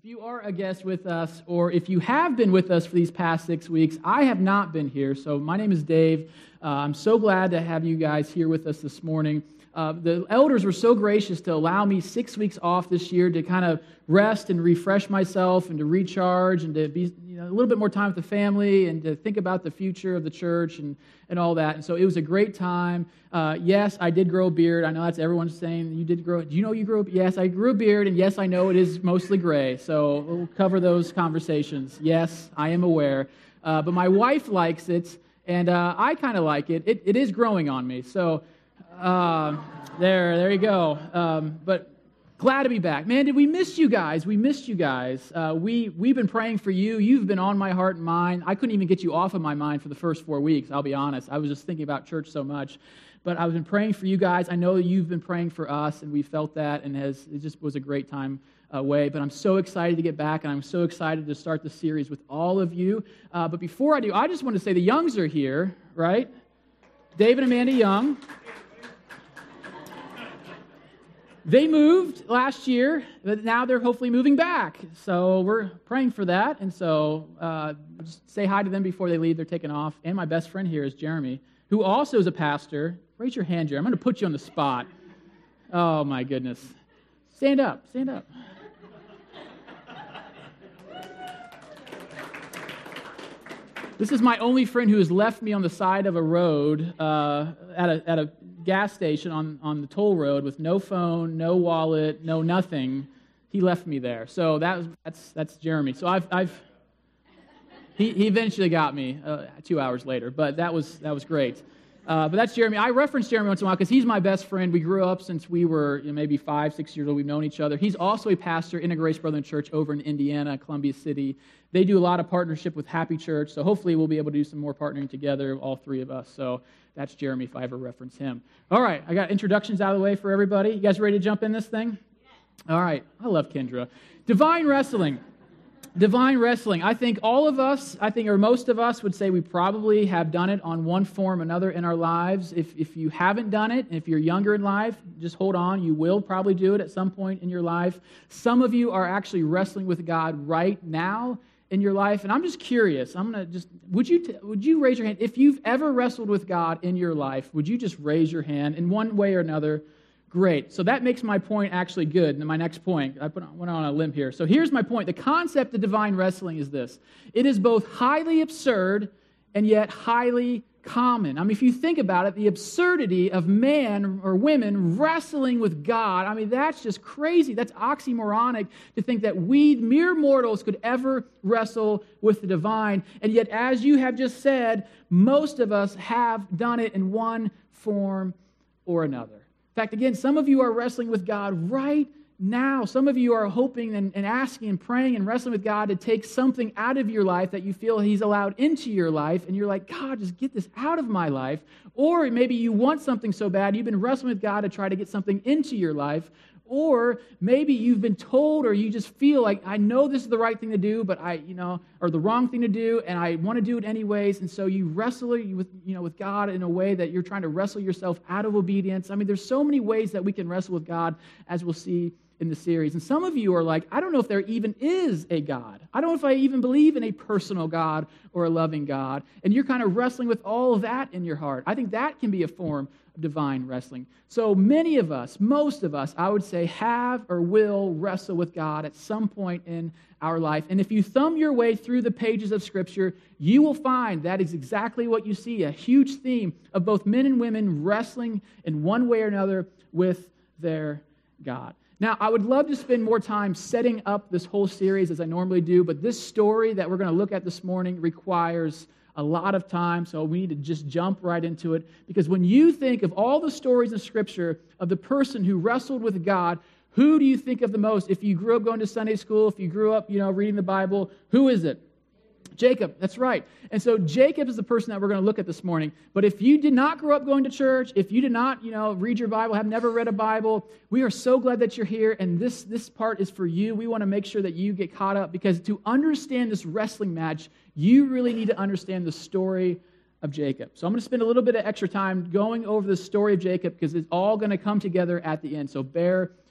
you are a guest with us, or if you have been with us for these past 6 weeks, I have not been here. So my name is Dave. I'm so glad to have you guys here with us this morning. The elders were so gracious to allow me 6 weeks off this year to kind of rest and refresh myself and to recharge and to be a little bit more time with the family and to think about the future of the church and all that. And so it was a great time. Yes, I did grow a beard. I know that's everyone's saying, you did grow. Do you know you grew a beard? Yes, I grew a beard, and yes, I know it is mostly gray. So we'll cover those conversations. Yes, I am aware. But my wife likes it, and I kind of like it. It is growing on me. So there you go. But glad to be back. Man, did we miss you guys? We missed you guys. We've been praying for you. You've been on my heart and mind. I couldn't even get you off of my mind for the first 4 weeks, I'll be honest. I was just thinking about church so much. But I've been praying for you guys. I know you've been praying for us, and we felt that, and it just was a great time away. But I'm so excited to get back, and I'm so excited to start the series with all of you. But before I do, I just want to say the Youngs are here, right? David and Amanda Young. They moved last year, but now they're hopefully moving back. So we're praying for that. And so just say hi to them before they leave. They're taking off. And my best friend here is Jeremy, who also is a pastor. Raise your hand, Jeremy. I'm going to put you on the spot. Oh, my goodness. Stand up. Stand up. This is my only friend who has left me on the side of a road at a gas station on the toll road with no phone, no wallet, no nothing. He left me there. So that's Jeremy. So he eventually got me 2 hours later, but that was great. But that's Jeremy. I reference Jeremy once in a while because he's my best friend. We grew up since we were maybe 5-6 years old. We've known each other. He's also a pastor in a Grace Brethren Church over in Indiana, Columbia City. They do a lot of partnership with Happy Church, so hopefully we'll be able to do some more partnering together, all three of us. So that's Jeremy if I ever reference him. All right, I got introductions out of the way for everybody. You guys ready to jump in this thing? All right, I love Kendra. Divine Wrestling. Divine wrestling. I think all of us, or most of us would say we probably have done it on one form or another in our lives. If you haven't done it, and if you're younger in life, just hold on. You will probably do it at some point in your life. Some of you are actually wrestling with God right now in your life. And I'm just curious. Would you raise your hand? If you've ever wrestled with God in your life, would you just raise your hand in one way or another? Great. So that makes my point actually good. And my next point, went on a limb here. So here's my point. The concept of divine wrestling is this. It is both highly absurd and yet highly common. I mean, if you think about it, the absurdity of man or women wrestling with God, that's just crazy. That's oxymoronic to think that we mere mortals could ever wrestle with the divine. And yet, as you have just said, most of us have done it in one form or another. In fact, again, some of you are wrestling with God right now. Some of you are hoping and asking and praying and wrestling with God to take something out of your life that you feel He's allowed into your life, and you're like, God, just get this out of my life. Or maybe you want something so bad, you've been wrestling with God to try to get something into your life. Or maybe you've been told, or you just feel like, I know this is the right thing to do, but or the wrong thing to do, and I want to do it anyways. And so you wrestle with God in a way that you're trying to wrestle yourself out of obedience. There's so many ways that we can wrestle with God, as we'll see in the series. And some of you are like, I don't know if there even is a God. I don't know if I even believe in a personal God or a loving God. And you're kind of wrestling with all of that in your heart. I think that can be a form of divine wrestling. So many of us, most of us, I would say, have or will wrestle with God at some point in our life. And if you thumb your way through the pages of Scripture, you will find that is exactly what you see, a huge theme of both men and women wrestling in one way or another with their God. Now, I would love to spend more time setting up this whole series as I normally do, but this story that we're going to look at this morning requires a lot of time, so we need to just jump right into it. Because when you think of all the stories in Scripture of the person who wrestled with God, who do you think of the most? If you grew up going to Sunday school, if you grew up, reading the Bible, who is it? Jacob, that's right. And so Jacob is the person that we're going to look at this morning. But if you did not grow up going to church, if you did not, read your Bible, have never read a Bible, we are so glad that you're here, and this part is for you. We want to make sure that you get caught up, because to understand this wrestling match, you really need to understand the story of Jacob. So I'm going to spend a little bit of extra time going over the story of Jacob, because it's all going to come together at the end. So bear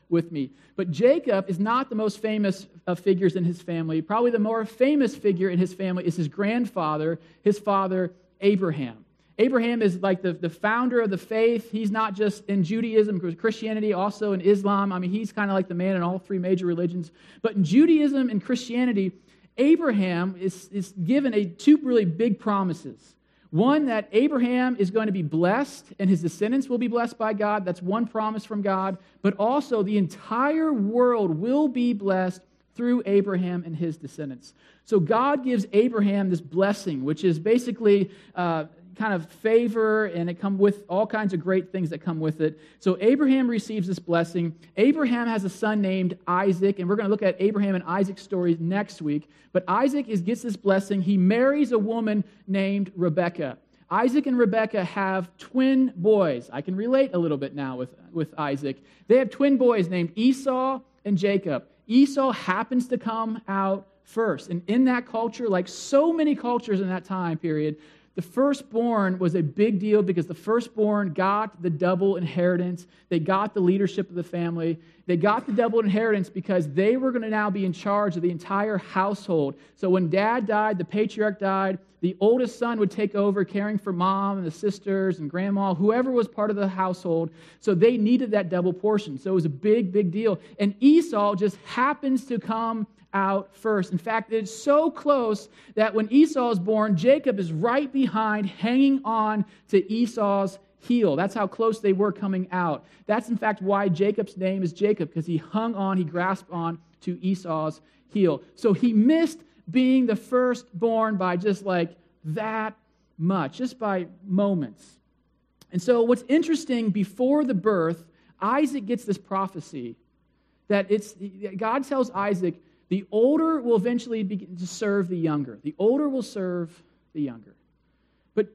with me. But Jacob is not the most famous of figures in his family. Probably the more famous figure in his family is his grandfather, his father, Abraham. Abraham is like the founder of the faith. He's not just in Judaism, Christianity, also in Islam. I mean, he's kind of like the man in all three major religions. But in Judaism and Christianity, Abraham is given two really big promises. One, that Abraham is going to be blessed and his descendants will be blessed by God. That's one promise from God. But also the entire world will be blessed through Abraham and his descendants. So God gives Abraham this blessing, which is basically kind of favor, and it comes with all kinds of great things that come with it. So Abraham receives this blessing. Abraham has a son named Isaac, and we're going to look at Abraham and Isaac's stories next week. But Isaac gets this blessing. He marries a woman named Rebekah. Isaac and Rebekah have twin boys. I can relate a little bit now with Isaac. They have twin boys named Esau and Jacob. Esau happens to come out first. And in that culture, like so many cultures in that time period, the firstborn was a big deal because the firstborn got the double inheritance. They got the leadership of the family. They got the double inheritance because they were going to now be in charge of the entire household. So when dad died, the patriarch died, the oldest son would take over caring for mom and the sisters and grandma, whoever was part of the household. So they needed that double portion. So it was a big, big deal. And Esau just happens to come out first. In fact, it's so close that when Esau is born, Jacob is right behind, hanging on to Esau's heel. That's how close they were coming out. That's, in fact, why Jacob's name is Jacob, because he hung on, he grasped on to Esau's heel. So he missed being the firstborn by just like that much, just by moments. And so what's interesting, before the birth, Isaac gets this prophecy that God tells Isaac, the older will eventually begin to serve the younger. The older will serve the younger. But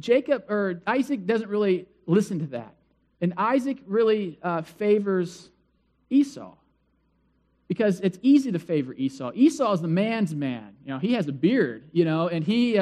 Isaac doesn't really listen to that. And Isaac really favors Esau. Because it's easy to favor Esau. Esau is the man's man. You know, he has a beard, and he's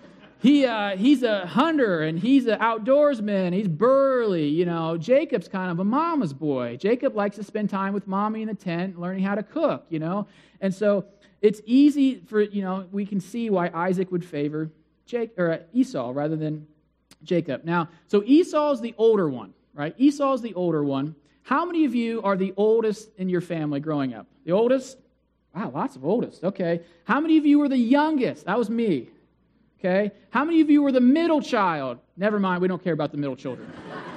a hunter, and he's an outdoorsman. He's burly, Jacob's kind of a mama's boy. Jacob likes to spend time with mommy in the tent, learning how to cook, And so it's easy for, we can see why Isaac would favor Esau rather than Jacob. Now, so Esau's the older one, right? Esau's the older one. How many of you are the oldest in your family growing up? The oldest? Wow, lots of oldest. Okay. How many of you were the youngest? That was me. Okay. How many of you were the middle child? Never mind, we don't care about the middle children.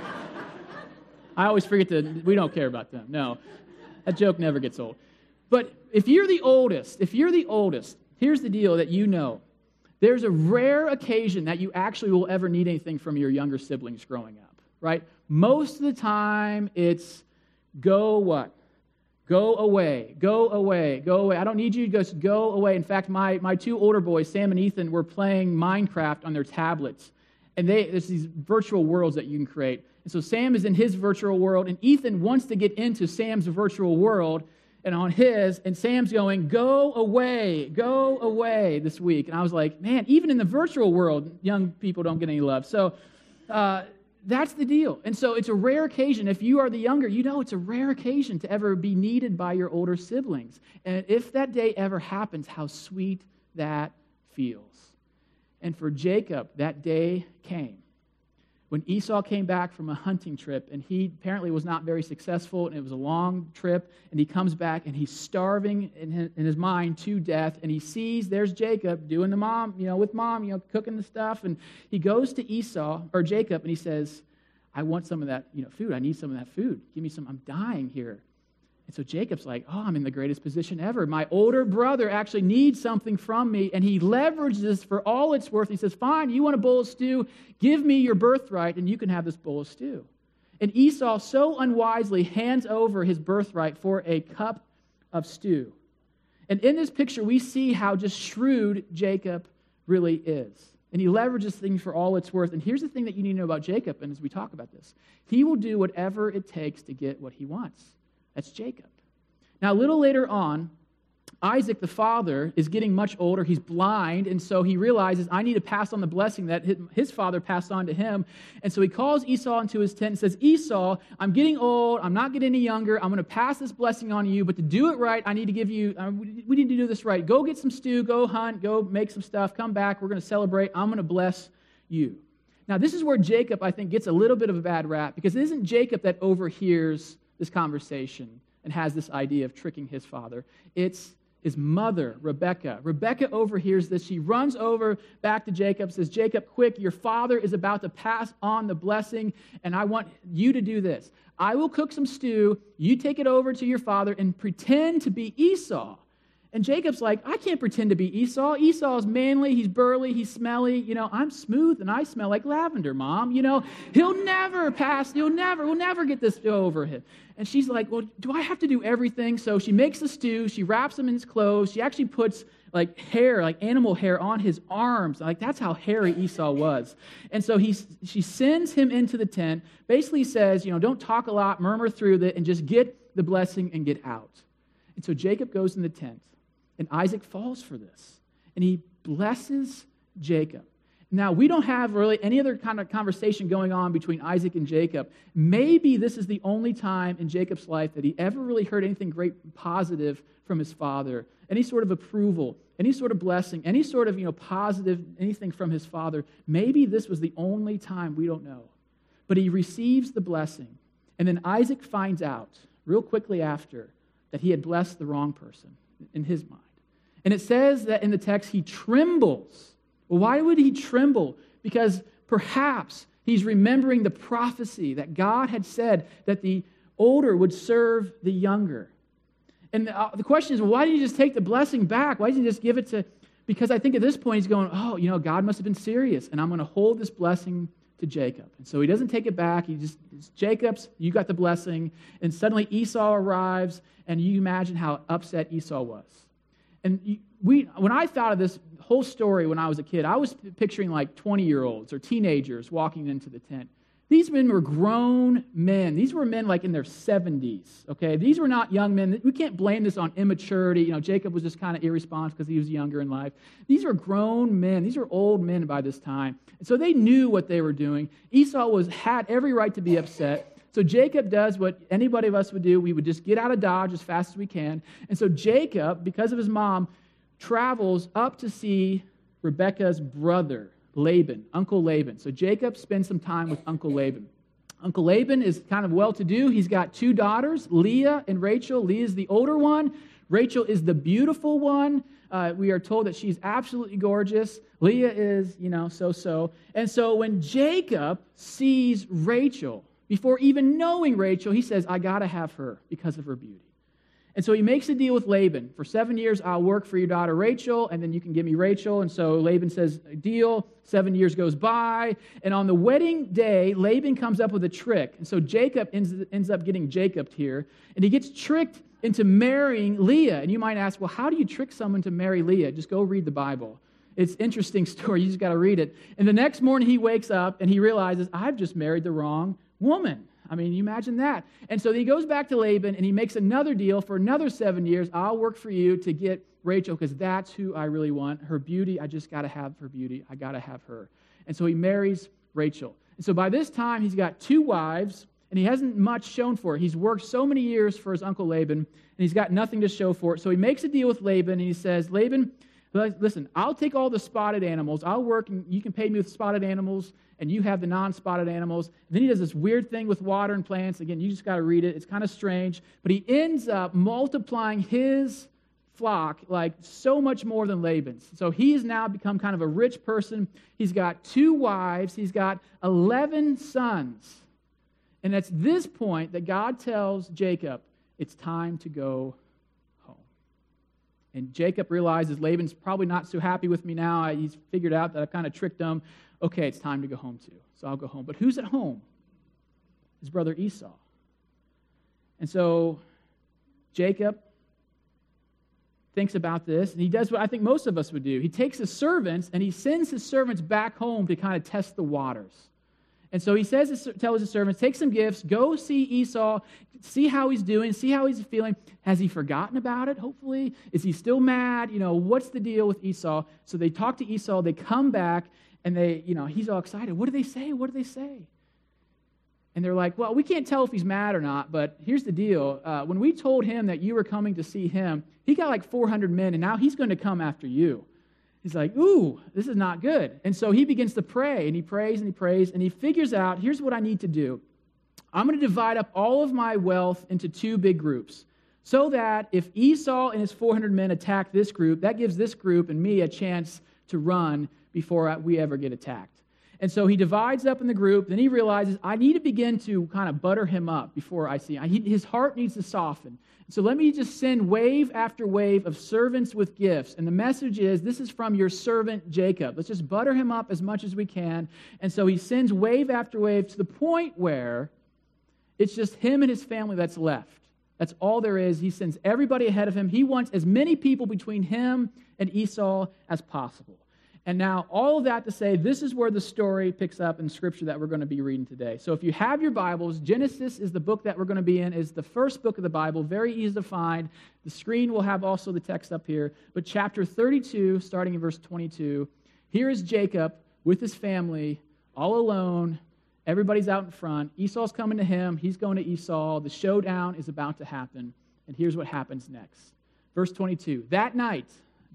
I always forget we don't care about them. No, that joke never gets old. But if you're the oldest, here's the deal that there's a rare occasion that you actually will ever need anything from your younger siblings growing up, right? Most of the time, it's go what? Go away, go away, go away. I don't need you to just go away. In fact, my two older boys, Sam and Ethan, were playing Minecraft on their tablets. And there's these virtual worlds that you can create. And so Sam is in his virtual world, and Ethan wants to get into Sam's virtual world and on his, and Sam's going, go away this week. And I was like, man, even in the virtual world, young people don't get any love. So that's the deal. And so it's a rare occasion. If you are the younger, it's a rare occasion to ever be needed by your older siblings. And if that day ever happens, how sweet that feels. And for Jacob, that day came. When Esau came back from a hunting trip, and he apparently was not very successful, and it was a long trip, and he comes back, and he's starving in his mind to death, and he sees there's Jacob doing the mom, with mom, cooking the stuff, and he goes to Jacob, and he says, I want some of that, food. I need some of that food. Give me some. I'm dying here. And so Jacob's like, I'm in the greatest position ever. My older brother actually needs something from me, and he leverages this for all it's worth. He says, fine, you want a bowl of stew? Give me your birthright, and you can have this bowl of stew. And Esau so unwisely hands over his birthright for a cup of stew. And in this picture, we see how just shrewd Jacob really is. And he leverages things for all it's worth. And here's the thing that you need to know about Jacob, and as we talk about this, he will do whatever it takes to get what he wants. That's Jacob. Now, a little later on, Isaac, the father, is getting much older. He's blind, and so he realizes, I need to pass on the blessing that his father passed on to him. And so he calls Esau into his tent and says, Esau, I'm getting old. I'm not getting any younger. I'm going to pass this blessing on to you, but to do it right, I need to give you, we need to do this right. Go get some stew, go hunt, go make some stuff, come back. We're going to celebrate. I'm going to bless you. Now, this is where Jacob, I think, gets a little bit of a bad rap, because it isn't Jacob that overhears this conversation and has this idea of tricking his father. It's his mother, Rebekah. Rebekah overhears this. She runs over back to Jacob, says, Jacob, quick, your father is about to pass on the blessing, and I want you to do this. I will cook some stew. You take it over to your father and pretend to be Esau. And Jacob's like, I can't pretend to be Esau. Esau is manly, he's burly, he's smelly. I'm smooth and I smell like lavender, Mom. He'll never pass, we'll never get this over him. And she's like, well, do I have to do everything? So she makes the stew, she wraps him in his clothes, she actually puts hair, animal hair on his arms. That's how hairy Esau was. And so she sends him into the tent, basically says, don't talk a lot, murmur through it, and just get the blessing and get out. And so Jacob goes in the tent. And Isaac falls for this. And he blesses Jacob. Now, we don't have really any other kind of conversation going on between Isaac and Jacob. Maybe this is the only time in Jacob's life that he ever really heard anything great positive from his father, any sort of approval, any sort of blessing, any sort of positive anything from his father. Maybe this was the only time, we don't know. But he receives the blessing. And then Isaac finds out real quickly after that he had blessed the wrong person in his mind. And it says that in the text, he trembles. Well, why would he tremble? Because perhaps he's remembering the prophecy that God had said that the older would serve the younger. And the question is, well, why didn't you just take the blessing back? Why didn't you just give it to... Because I think at this point he's going, God must have been serious, and I'm going to hold this blessing to Jacob. And so he doesn't take it back. It's Jacob's, you got the blessing. And suddenly Esau arrives, and you imagine how upset Esau was. And when I thought of this whole story when I was a kid, I was picturing 20-year-olds or teenagers walking into the tent. These men were grown men. These were men in their 70s, okay? These were not young men. We can't blame this on immaturity. Jacob was just kind of irresponsible because he was younger in life. These were grown men. These were old men by this time. And so they knew what they were doing. Esau had every right to be upset. So Jacob does what anybody of us would do. We would just get out of Dodge as fast as we can. And so Jacob, because of his mom, travels up to see Rebekah's brother, Laban, Uncle Laban. So Jacob spends some time with Uncle Laban. Uncle Laban is kind of well-to-do. He's got 2 daughters, Leah and Rachel. Leah is the older one. Rachel is the beautiful one. We are told that she's absolutely gorgeous. Leah is, so-so. And so when Jacob sees Rachel, before even knowing Rachel, he says, I got to have her because of her beauty. And so he makes a deal with Laban. For 7 years, I'll work for your daughter Rachel, and then you can give me Rachel. And so Laban says, deal. 7 years goes by. And on the wedding day, Laban comes up with a trick. And so Jacob ends up getting Jacobed here. And he gets tricked into marrying Leah. And you might ask, well, how do you trick someone to marry Leah? Just go read the Bible. It's an interesting story. You just got to read it. And the next morning he wakes up and he realizes, I've just married the wrong woman. I mean, you imagine that. And so he goes back to Laban and he makes another deal for another 7 years. I'll work for you to get Rachel because that's who I really want. Her beauty, I just got to have her beauty. I got to have her. And so he marries Rachel. And so by this time, he's got 2 wives and he hasn't much shown for it. He's worked so many years for his uncle Laban and he's got nothing to show for it. So he makes a deal with Laban and he says, Laban, listen, I'll take all the spotted animals. I'll work and you can pay me with spotted animals and you have the non-spotted animals. And then he does this weird thing with water and plants. Again, you just got to read it. It's kind of strange. But he ends up multiplying his flock like so much more than Laban's. So he has now become kind of a rich person. He's got 2 wives. He's got 11 sons. And it's this point that God tells Jacob, it's time to go home. And Jacob realizes Laban's probably not so happy with me now. He's figured out that I've kind of tricked him. Okay, it's time to go home too. So I'll go home. But who's at home? His brother Esau. And so Jacob thinks about this, and he does what I think most of us would do. He takes his servants, and he sends his servants back home to kind of test the waters. And so he tells his servants, take some gifts, go see Esau, see how he's doing, see how he's feeling. Has he forgotten about it, hopefully? Is he still mad? What's the deal with Esau? So they talk to Esau, they come back, and he's all excited. What do they say? What do they say? And they're like, well, we can't tell if he's mad or not, but here's the deal. When we told him that you were coming to see him, he got like 400 men, and now he's going to come after you. He's like, ooh, this is not good. And so he begins to pray, and he prays, and he prays, and he figures out, here's what I need to do. I'm going to divide up all of my wealth into two big groups, so that if Esau and his 400 men attack this group, that gives this group and me a chance to run before we ever get attacked. And so he divides up in the group. Then he realizes, I need to begin to kind of butter him up before I see him. His heart needs to soften. So let me just send wave after wave of servants with gifts. And the message is, this is from your servant Jacob. Let's just butter him up as much as we can. And so he sends wave after wave to the point where it's just him and his family that's left. That's all there is. He sends everybody ahead of him. He wants as many people between him and Esau as possible. And now, all of that to say, this is where the story picks up in Scripture that we're going to be reading today. So if you have your Bibles, Genesis is the book that we're going to be in, is the first book of the Bible, very easy to find. The screen will have also the text up here. But chapter 32, starting in verse 22, here is Jacob with his family, all alone. Everybody's out in front. Esau's coming to him. He's going to Esau. The showdown is about to happen. And here's what happens next. Verse 22, that night,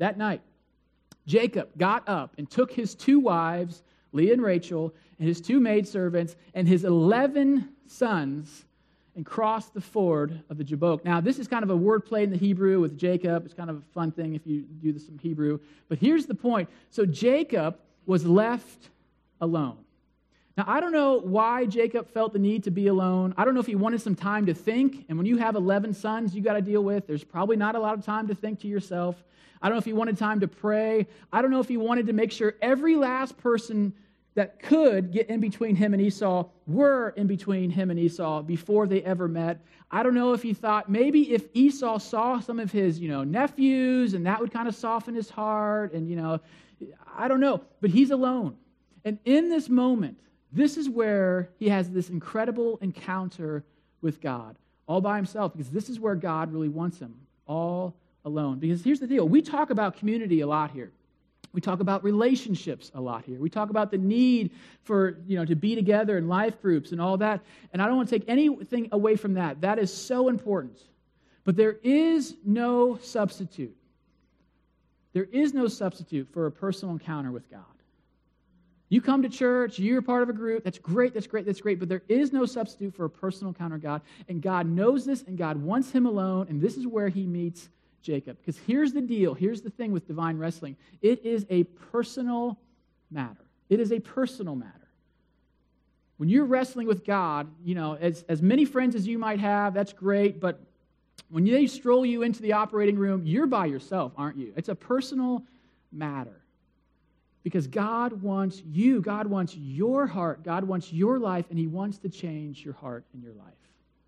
Jacob got up and took his 2 wives, Leah and Rachel, and his 2 maidservants, and his 11 sons, and crossed the ford of the Jabbok. Now, this is kind of a wordplay in the Hebrew with Jacob. It's kind of a fun thing if you do this in Hebrew. But here's the point. So Jacob was left alone. Now, I don't know why Jacob felt the need to be alone. I don't know if he wanted some time to think. And when you have 11 sons you got to deal with, there's probably not a lot of time to think to yourself. I don't know if he wanted time to pray. I don't know if he wanted to make sure every last person that could get in between him and Esau were in between him and Esau before they ever met. I don't know if he thought maybe if Esau saw some of his, nephews, and that would kind of soften his heart. And, I don't know. But he's alone. And in this moment, this is where he has this incredible encounter with God, all by himself, because this is where God really wants him, all alone. Because here's the deal. We talk about community a lot here. We talk about relationships a lot here. We talk about the need for, to be together in life groups and all that. And I don't want to take anything away from that. That is so important. But there is no substitute. There is no substitute for a personal encounter with God. You come to church, you're part of a group, that's great, but there is no substitute for a personal encounter with God. And God knows this, and God wants him alone, and this is where he meets Jacob. Because here's the deal, here's the thing with divine wrestling. It is a personal matter. It is a personal matter. When you're wrestling with God, as many friends as you might have, that's great, but when they stroll you into the operating room, you're by yourself, aren't you? It's a personal matter. Because God wants you, God wants your heart, God wants your life, and he wants to change your heart and your life.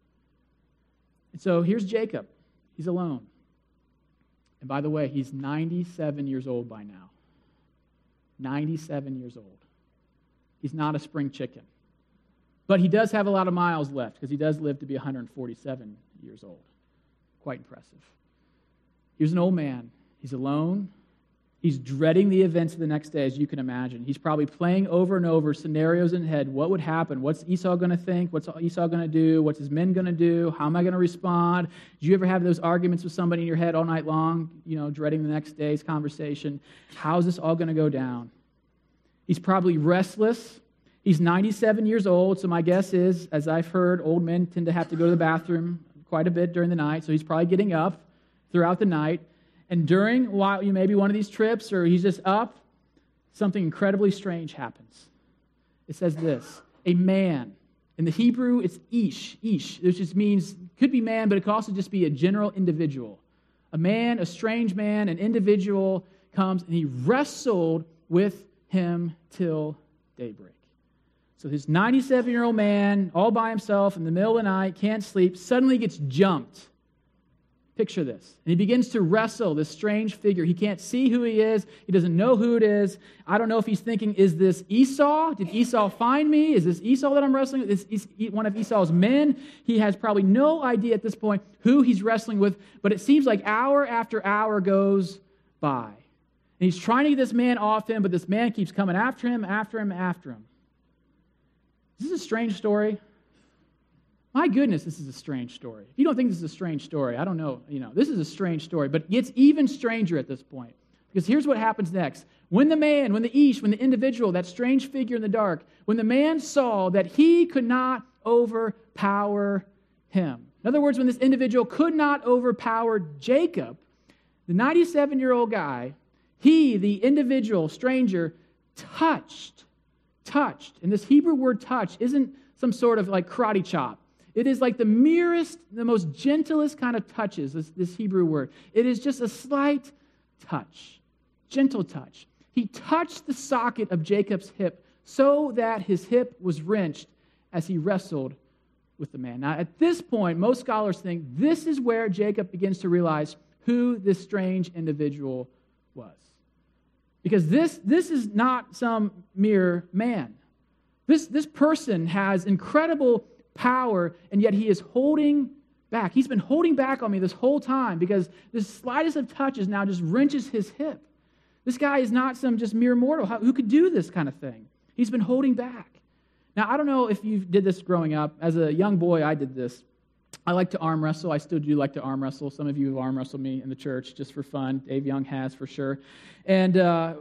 And so here's Jacob. He's alone. And by the way, he's 97 years old by now. 97 years old. He's not a spring chicken. But he does have a lot of miles left because he does live to be 147 years old. Quite impressive. Here's an old man. He's alone. He's dreading the events of the next day, as you can imagine. He's probably playing over and over scenarios in his head. What would happen? What's Esau going to think? What's Esau going to do? What's his men going to do? How am I going to respond? Do you ever have those arguments with somebody in your head all night long, dreading the next day's conversation? How's this all going to go down? He's probably restless. He's 97 years old, so my guess is, as I've heard, old men tend to have to go to the bathroom quite a bit during the night, so he's probably getting up throughout the night. And while maybe one of these trips, or he's just up, something incredibly strange happens. It says this, a man. In the Hebrew, it's ish, which just means, could be man, but it could also just be a general individual. A man, a strange man, an individual comes, and he wrestled with him till daybreak. So this 97-year-old man, all by himself in the middle of the night, can't sleep, suddenly gets jumped. Picture this. And he begins to wrestle this strange figure. He can't see who he is. He doesn't know who it is. I don't know if he's thinking, is this Esau? Did Esau find me? Is this Esau that I'm wrestling with? Is one of Esau's men? He has probably no idea at this point who he's wrestling with, but it seems like hour after hour goes by. And he's trying to get this man off him, but this man keeps coming after him, after him, after him. Is this a strange story? My goodness, this is a strange story. If you don't think this is a strange story, I don't know. This is a strange story, but it gets even stranger at this point. Because here's what happens next. When the individual, that strange figure in the dark, when the man saw that he could not overpower him. In other words, when this individual could not overpower Jacob, the 97-year-old guy, he, the individual, stranger, touched. And this Hebrew word touch isn't some sort of like karate chop. It is like the merest, the most gentlest kind of touches, this Hebrew word. It is just a slight touch, gentle touch. He touched the socket of Jacob's hip so that his hip was wrenched as he wrestled with the man. Now, at this point, most scholars think this is where Jacob begins to realize who this strange individual was. Because this is not some mere man. This person has incredible power, and yet he is holding back. He's been holding back on me this whole time because the slightest of touches now just wrenches his hip. This guy is not some just mere mortal who could do this kind of thing. He's been holding back. Now, I don't know if you did this growing up. As a young boy, I did this. I like to arm wrestle. I still do like to arm wrestle. Some of you have arm wrestled me in the church just for fun. Dave Young has for sure. And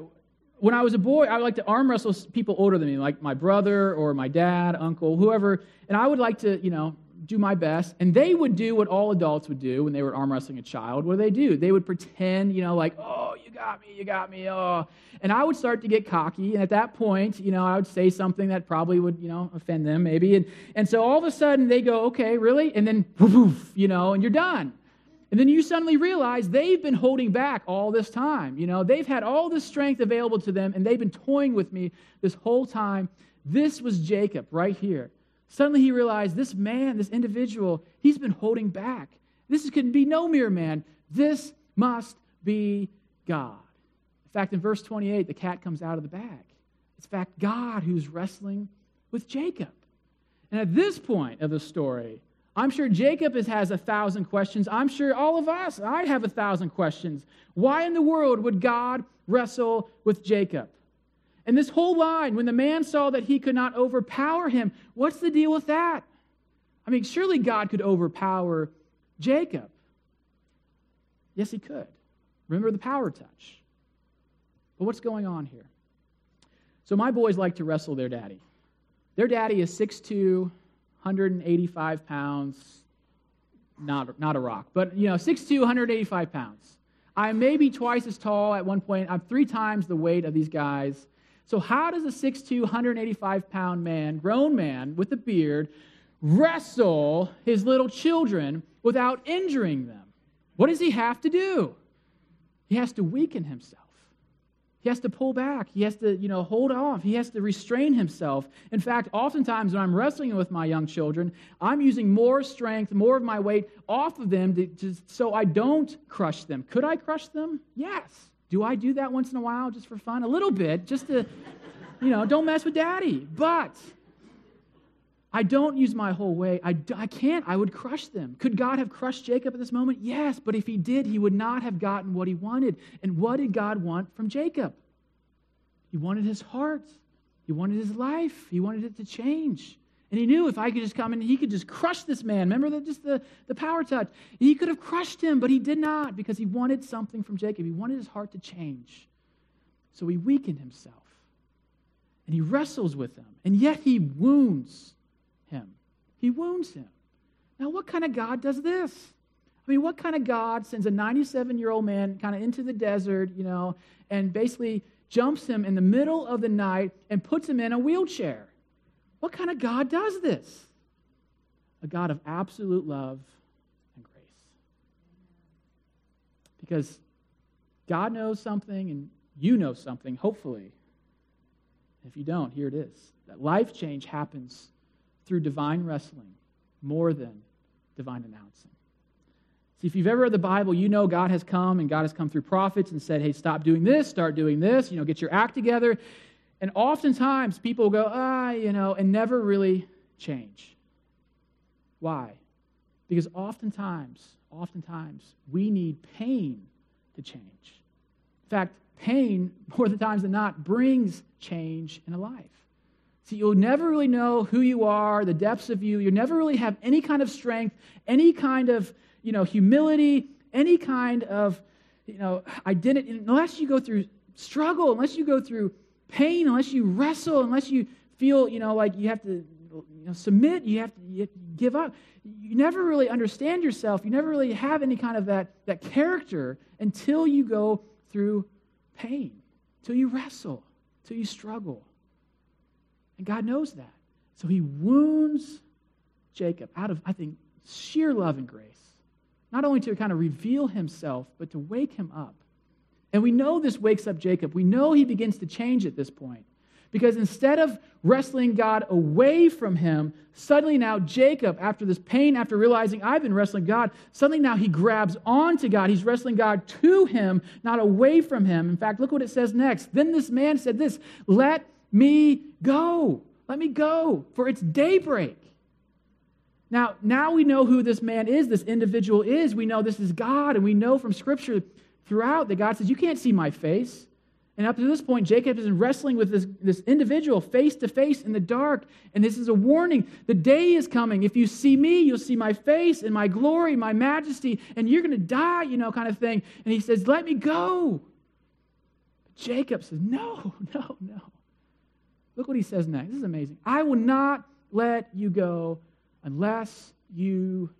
when I was a boy, I would like to arm wrestle people older than me, like my brother or my dad, uncle, whoever. And I would like to, do my best. And they would do what all adults would do when they were arm wrestling a child. What do they do? They would pretend, like, oh, you got me, oh. And I would start to get cocky. And at that point, I would say something that probably would, offend them maybe. And so all of a sudden they go, okay, really? And then, poof, and you're done. And then you suddenly realize they've been holding back all this time. They've had all this strength available to them, and they've been toying with me this whole time. This was Jacob right here. Suddenly he realized this man, this individual, he's been holding back. This could be no mere man. This must be God. In fact, in verse 28, the cat comes out of the bag. It's in fact God who's wrestling with Jacob. And at this point of the story, I'm sure Jacob has 1,000 questions. I'm sure all of us, I have 1,000 questions. Why in the world would God wrestle with Jacob? And this whole line, when the man saw that he could not overpower him, what's the deal with that? I mean, surely God could overpower Jacob. Yes, he could. Remember the power touch. But what's going on here? So my boys like to wrestle their daddy. Their daddy is 6'2", 185 pounds, not a rock, but 6'2", 185 pounds. I'm maybe twice as tall at one point. I'm 3 times the weight of these guys. So how does a 6'2", 185-pound man, grown man with a beard, wrestle his little children without injuring them? What does he have to do? He has to weaken himself. He has to pull back. He has to, hold off. He has to restrain himself. In fact, oftentimes when I'm wrestling with my young children, I'm using more strength, more of my weight off of them so I don't crush them. Could I crush them? Yes. Do I do that once in a while just for fun? A little bit, just to, don't mess with daddy. But I don't use my whole weight. I can't. I would crush them. Could God have crushed Jacob at this moment? Yes, but if he did, he would not have gotten what he wanted. And what did God want from Jacob? He wanted his heart. He wanted his life. He wanted it to change. And he knew if I could just come in, he could just crush this man. Remember the power touch? He could have crushed him, but he did not because he wanted something from Jacob. He wanted his heart to change. So he weakened himself. And he wrestles with him. And yet he wounds him. He wounds him. Now, what kind of God does this? I mean, what kind of God sends a 97-year-old man kind of into the desert, and basically jumps him in the middle of the night and puts him in a wheelchair? What kind of God does this? A God of absolute love and grace. Because God knows something and you know something, hopefully. If you don't, here it is. That life change happens through divine wrestling more than divine announcing. See, if you've ever read the Bible, you know God has come, and God has come through prophets and said, hey, stop doing this, start doing this, get your act together. And oftentimes people will go, and never really change. Why? Because oftentimes, we need pain to change. In fact, pain, more the times than not, brings change in a life. See, you'll never really know who you are, the depths of you. You'll never really have any kind of strength, any kind of, humility, any kind of, identity, unless you go through struggle, unless you go through pain, unless you wrestle, unless you feel, like you have to submit, you have to give up. You never really understand yourself. You never really have any kind of that character until you go through pain, till you wrestle, till you struggle. And God knows that. So he wounds Jacob out of, I think, sheer love and grace. Not only to kind of reveal himself, but to wake him up. And we know this wakes up Jacob. We know he begins to change at this point. Because instead of wrestling God away from him, suddenly now Jacob, after this pain, after realizing I've been wrestling God, suddenly now he grabs onto God. He's wrestling God to him, not away from him. In fact, look what it says next. Then this man said this, let me go. Let me go, for it's daybreak. Now we know who this man is, this individual is. We know this is God, and we know from Scripture throughout that God says, you can't see my face. And up to this point, Jacob has been wrestling with this individual face to face in the dark. And this is a warning. The day is coming. If you see me, you'll see my face and my glory, my majesty, and you're going to die, kind of thing. And he says, let me go. But Jacob says, no. Look what he says next. This is amazing. I will not let you go unless you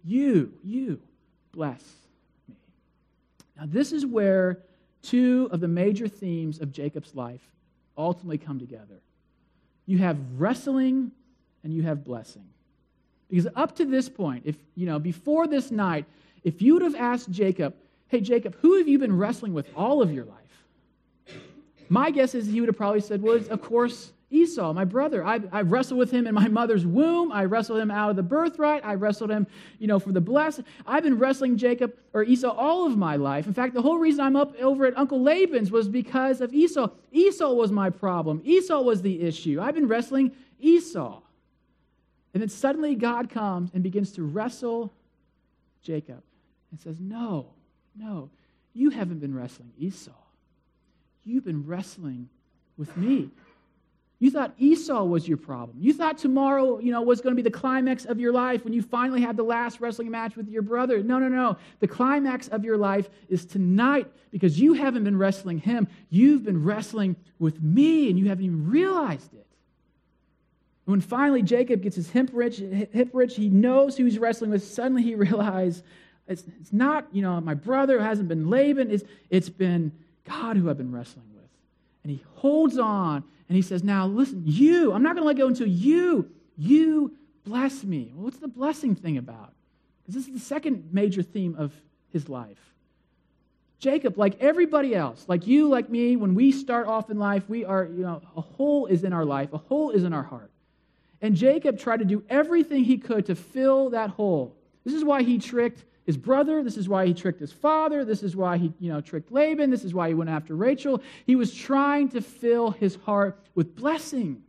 bless me. Now, this is where two of the major themes of Jacob's life ultimately come together. You have wrestling and you have blessing. Because up to this point, before this night, if you would have asked Jacob, hey, Jacob, who have you been wrestling with all of your life? My guess is he would have probably said, well, of course, Esau, my brother. I wrestled with him in my mother's womb. I wrestled him out of the birthright. I wrestled him, for the blessing. I've been wrestling Jacob or Esau all of my life. In fact, the whole reason I'm up over at Uncle Laban's was because of Esau. Esau was my problem. Esau was the issue. I've been wrestling Esau. And then suddenly God comes and begins to wrestle Jacob and says, no, you haven't been wrestling Esau. You've been wrestling with me. You thought Esau was your problem. You thought tomorrow, was going to be the climax of your life when you finally had the last wrestling match with your brother. No. The climax of your life is tonight because you haven't been wrestling him. You've been wrestling with me, and you haven't even realized it. When finally Jacob gets his hip rich, he knows who he's wrestling with. Suddenly he realizes it's not, my brother. It hasn't been Laban. It's been God who I've been wrestling with. And he holds on. And he says, now listen, I'm not going to let go until you bless me. Well, what's the blessing thing about? Because this is the second major theme of his life. Jacob, like everybody else, like you, like me, when we start off in life, we are, a hole is in our life, a hole is in our heart. And Jacob tried to do everything he could to fill that hole. This is why he tricked his brother. This is why he tricked his father. This is why he, tricked Laban. This is why he went after Rachel. He was trying to fill his heart with blessing.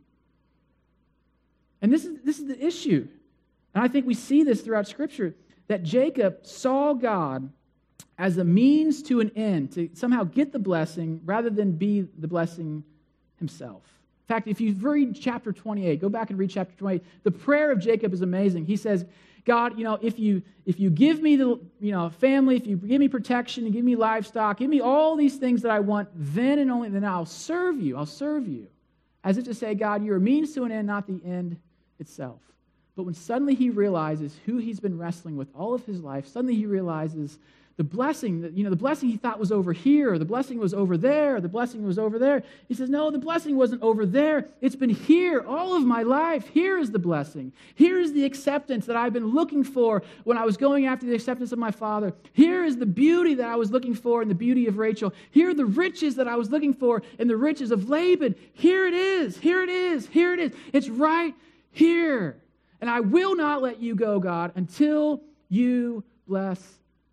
And this is the issue. And I think we see this throughout Scripture, that Jacob saw God as a means to an end, to somehow get the blessing rather than be the blessing himself. In fact, if you read chapter 28, go back and read chapter 28, the prayer of Jacob is amazing. He says, God, if you give me the family, if you give me protection and give me livestock, give me all these things that I want, then and only then I'll serve you. I'll serve you. As if to say, God, you're a means to an end, not the end itself. But when suddenly he realizes who he's been wrestling with all of his life, suddenly he realizes the blessing that, the blessing he thought was over here, the blessing was over there, the blessing was over there. He says, no, the blessing wasn't over there. It's been here all of my life. Here is the blessing. Here is the acceptance that I've been looking for when I was going after the acceptance of my father. Here is the beauty that I was looking for in the beauty of Rachel. Here are the riches that I was looking for in the riches of Laban. Here it is. Here it is. Here it is. It's right here. And I will not let you go, God, until you bless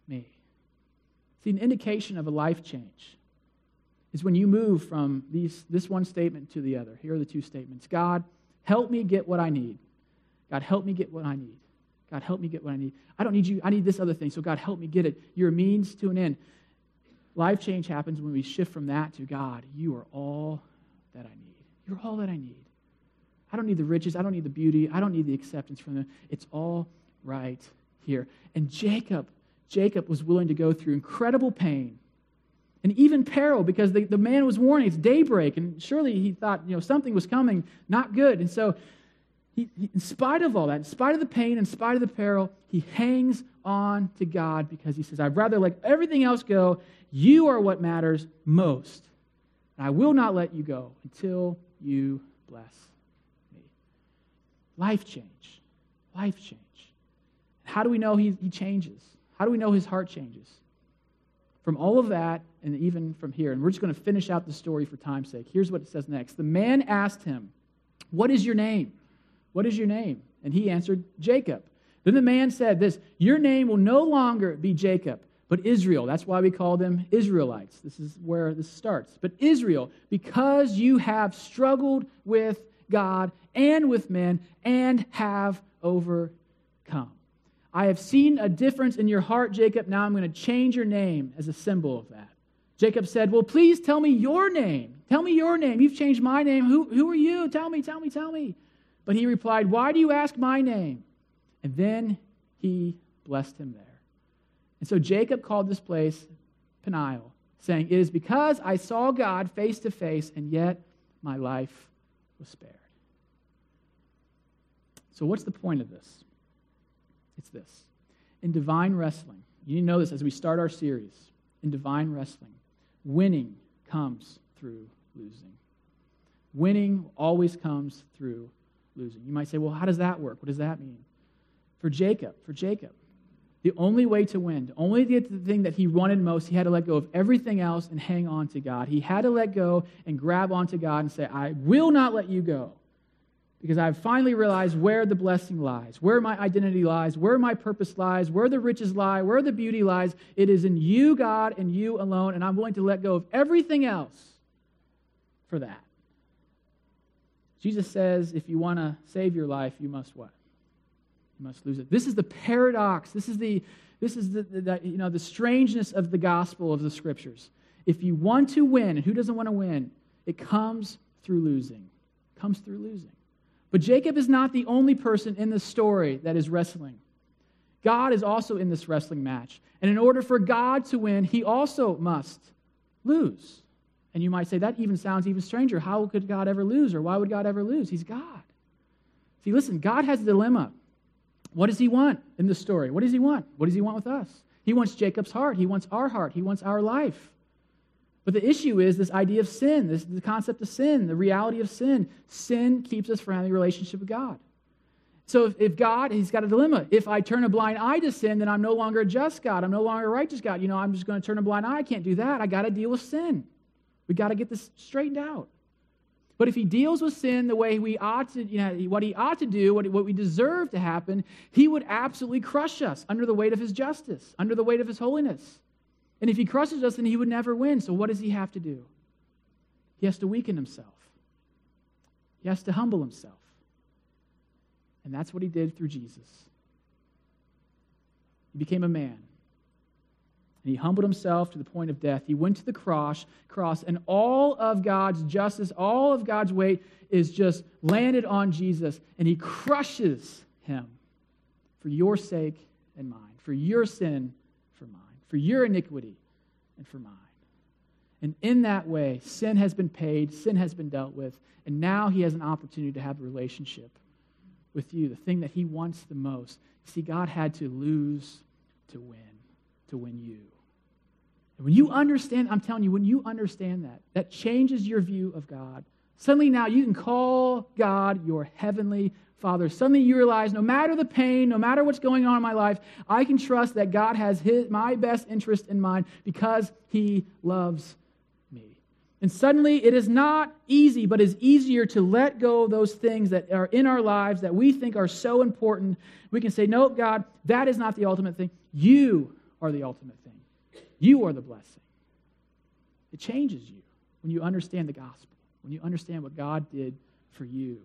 me. See, an indication of a life change is when you move from this one statement to the other. Here are the two statements. God, help me get what I need. God, help me get what I need. God, help me get what I need. I don't need you. I need this other thing. So God, help me get it. You're a means to an end. Life change happens when we shift from that to God, you are all that I need. You're all that I need. I don't need the riches. I don't need the beauty. I don't need the acceptance from them. It's all right here. And Jacob was willing to go through incredible pain and even peril because the man was warning, it's daybreak, and surely he thought, something was coming, not good. And so he, in spite of all that, in spite of the pain, in spite of the peril, he hangs on to God because he says, I'd rather let everything else go. You are what matters most. And I will not let you go until you bless me. Life change. Life change. How do we know he changes? How do we know his heart changes? From all of that and even from here. And we're just going to finish out the story for time's sake. Here's what it says next. The man asked him, what is your name? What is your name? And he answered, Jacob. Then the man said this, your name will no longer be Jacob, but Israel. That's why we call them Israelites. This is where this starts. But Israel, because you have struggled with God and with men and have overcome. I have seen a difference in your heart, Jacob. Now I'm going to change your name as a symbol of that. Jacob said, well, please tell me your name. Tell me your name. You've changed my name. Who are you? Tell me. But he replied, why do you ask my name? And then he blessed him there. And so Jacob called this place Peniel, saying, it is because I saw God face to face, and yet my life was spared. So what's the point of this? It's this. In divine wrestling, you need to know this as we start our series. In divine wrestling, winning comes through losing. Winning always comes through losing. You might say, well, how does that work? What does that mean? For Jacob, the only way to win, only to get the thing that he wanted most, he had to let go of everything else and hang on to God. He had to let go and grab onto God and say, I will not let you go. Because I've finally realized where the blessing lies, where my identity lies, where my purpose lies, where the riches lie, where the beauty lies. It is in you, God, and you alone, and I'm willing to let go of everything else for that. Jesus says, if you want to save your life, you must what? You must lose it. This is the paradox. This is the strangeness of the gospel of the Scriptures. If you want to win, and who doesn't want to win? It comes through losing. It comes through losing. But Jacob is not the only person in this story that is wrestling. God is also in this wrestling match. And in order for God to win, he also must lose. And you might say, that even sounds even stranger. How could God ever lose? Or why would God ever lose? He's God. See, listen, God has a dilemma. What does he want in this story? What does he want? What does he want with us? He wants Jacob's heart. He wants our heart. He wants our life. But the issue is this idea of sin, the concept of sin, the reality of sin. Sin keeps us from having a relationship with God. So if God, he's got a dilemma. If I turn a blind eye to sin, then I'm no longer a just God. I'm no longer a righteous God. I'm just going to turn a blind eye. I can't do that. I got to deal with sin. We got to get this straightened out. But if he deals with sin the way we ought to, what he ought to do, what we deserve to happen, he would absolutely crush us under the weight of his justice, under the weight of his holiness. And if he crushes us, then he would never win. So what does he have to do? He has to weaken himself. He has to humble himself. And that's what he did through Jesus. He became a man. And he humbled himself to the point of death. He went to the cross, and all of God's justice, all of God's weight is just landed on Jesus. And he crushes him for your sake and mine, for your sin, for mine, for your iniquity and for mine. And in that way, sin has been paid, sin has been dealt with, and now he has an opportunity to have a relationship with you, the thing that he wants the most. See, God had to lose to win you. And when you understand, I'm telling you, when you understand that changes your view of God. Suddenly now you can call God your heavenly Father. Suddenly you realize no matter the pain, no matter what's going on in my life, I can trust that God has my best interest in mind because he loves me. And suddenly it is not easy, but is easier to let go of those things that are in our lives that we think are so important. We can say, no, God, that is not the ultimate thing. You are the ultimate thing. You are the blessing. It changes you when you understand the gospel, when you understand what God did for you.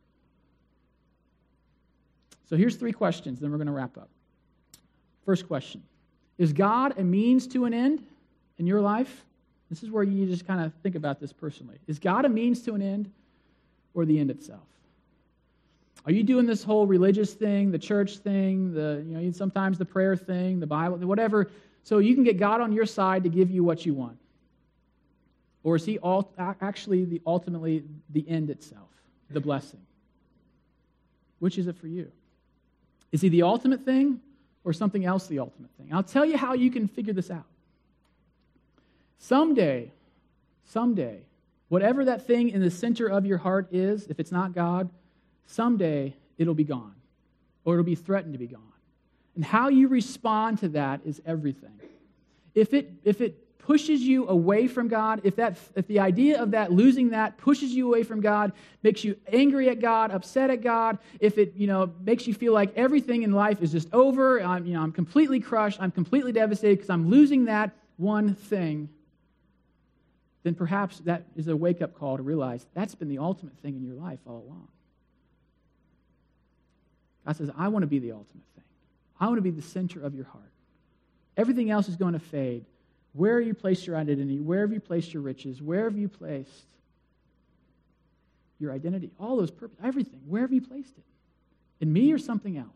So here's 3 questions, then we're going to wrap up. First question, is God a means to an end in your life? This is where you just kind of think about this personally. Is God a means to an end or the end itself? Are you doing this whole religious thing, the church thing, sometimes the prayer thing, the Bible, whatever, so you can get God on your side to give you what you want? Or is he ultimately the end itself, the blessing? Which is it for you? Is he the ultimate thing or something else the ultimate thing? I'll tell you how you can figure this out. Someday, whatever that thing in the center of your heart is, if it's not God, someday it'll be gone, or it'll be threatened to be gone. And how you respond to that is everything. If it pushes you away from God, if the idea of that, losing that, pushes you away from God, makes you angry at God, upset at God, if it makes you feel like everything in life is just over, I'm completely crushed, I'm completely devastated because I'm losing that one thing, then perhaps that is a wake-up call to realize that's been the ultimate thing in your life all along. God says, I want to be the ultimate thing. I want to be the center of your heart. Everything else is going to fade. Where have you placed your identity? Where have you placed your riches? Where have you placed your identity? All those purposes, everything. Where have you placed it? In me or something else?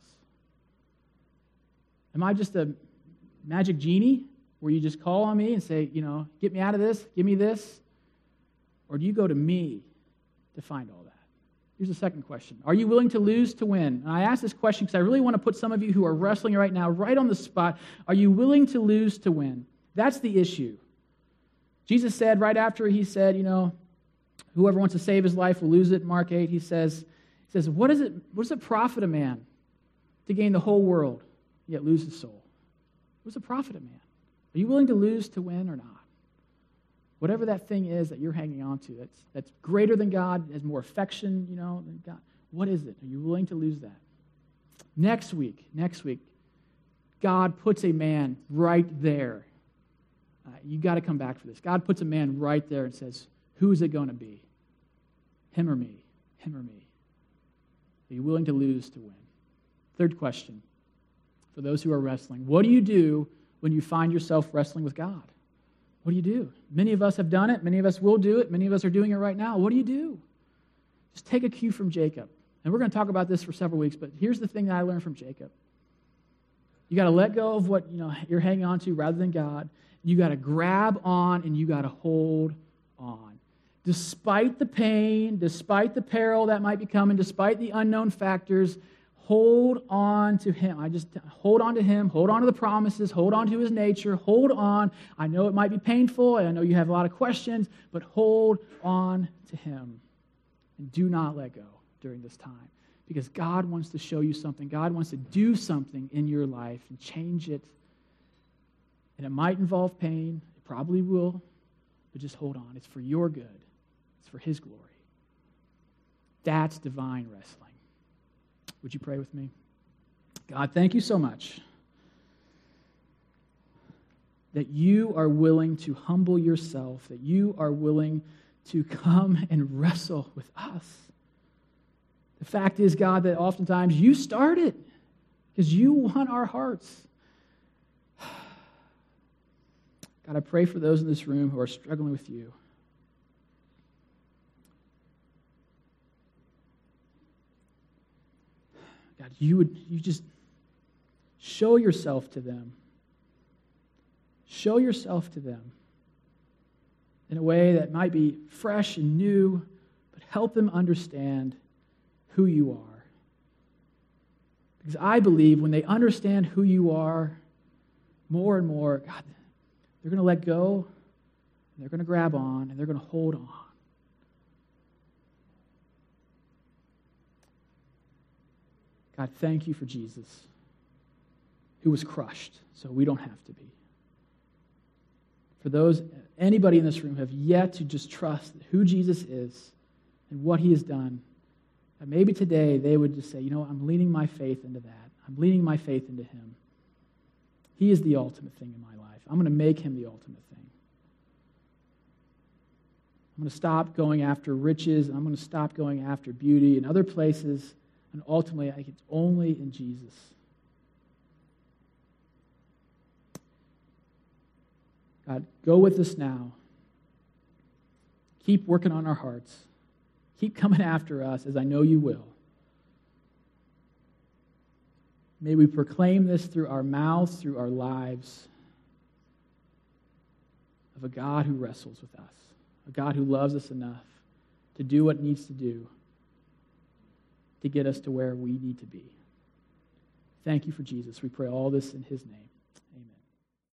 Am I just a magic genie where you just call on me and say, get me out of this, give me this? Or do you go to me to find all that? Here's the second question. Are you willing to lose to win? And I ask this question because I really want to put some of you who are wrestling right now right on the spot. Are you willing to lose to win? That's the issue. Jesus said right after he said, whoever wants to save his life will lose it. Mark 8, he says, what does it profit a man to gain the whole world, yet lose his soul? What does it profit a man? Are you willing to lose to win or not? Whatever that thing is that you're hanging on to, that's greater than God, has more affection, than God. What is it? Are you willing to lose that? Next week, God puts a man right there. You got to come back for this. God puts a man right there and says, who is it going to be? Him or me? Him or me? Are you willing to lose to win? Third question, for those who are wrestling, what do you do when you find yourself wrestling with God? What do you do? Many of us have done it. Many of us will do it. Many of us are doing it right now. What do you do? Just take a cue from Jacob. And we're going to talk about this for several weeks, but here's the thing that I learned from Jacob. You got to let go of what you're hanging on to rather than God. You got to grab on and you got to hold on. Despite the pain, despite the peril that might be coming, despite the unknown factors, hold on to him. Hold on to him. Hold on to the promises. Hold on to his nature. Hold on. I know it might be painful. I know you have a lot of questions, but hold on to him. And do not let go during this time. Because God wants to show you something. God wants to do something in your life and change it. And it might involve pain. It probably will. But just hold on. It's for your good. It's for his glory. That's divine wrestling. Would you pray with me? God, thank you so much that you are willing to humble yourself, that you are willing to come and wrestle with us. The fact is, God, that oftentimes you start it because you want our hearts. God, I pray for those in this room who are struggling with you. God, you just show yourself to them. Show yourself to them in a way that might be fresh and new, but help them understand who you are. Because I believe when they understand who you are more and more, God, they're going to let go, and they're going to grab on, and they're going to hold on. God, thank you for Jesus, who was crushed, so we don't have to be. For anybody in this room who have yet to just trust who Jesus is and what he has done, that maybe today they would just say, I'm leaning my faith into that. I'm leaning my faith into him. He is the ultimate thing in my life. I'm going to make him the ultimate thing. I'm going to stop going after riches, and I'm going to stop going after beauty and other places, and ultimately, I think it's only in Jesus. God, go with us now. Keep working on our hearts. Keep coming after us, as I know you will. May we proclaim this through our mouths, through our lives, of a God who wrestles with us, a God who loves us enough to do what needs to do to get us to where we need to be. Thank you for Jesus. We pray all this in his name.